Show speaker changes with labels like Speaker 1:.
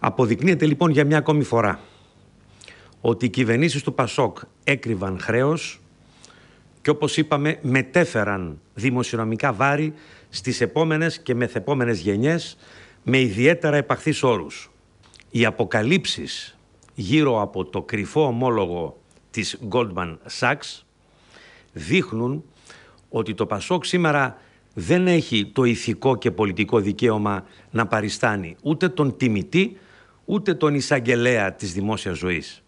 Speaker 1: Αποδεικνύεται λοιπόν για μια ακόμη φορά ότι οι κυβερνήσεις του Πασόκ έκρυβαν χρέος και, όπως είπαμε, μετέφεραν δημοσιονομικά βάρη στις επόμενες και μεθεπόμενες γενιές με ιδιαίτερα επαχθείς όρους. Οι αποκαλύψεις γύρω από το κρυφό ομόλογο της Goldman Sachs δείχνουν ότι το Πασόκ σήμερα δεν έχει το ηθικό και πολιτικό δικαίωμα να παριστάνει ούτε τον τιμητή ούτε τον εισαγγελέα της δημόσιας ζωής.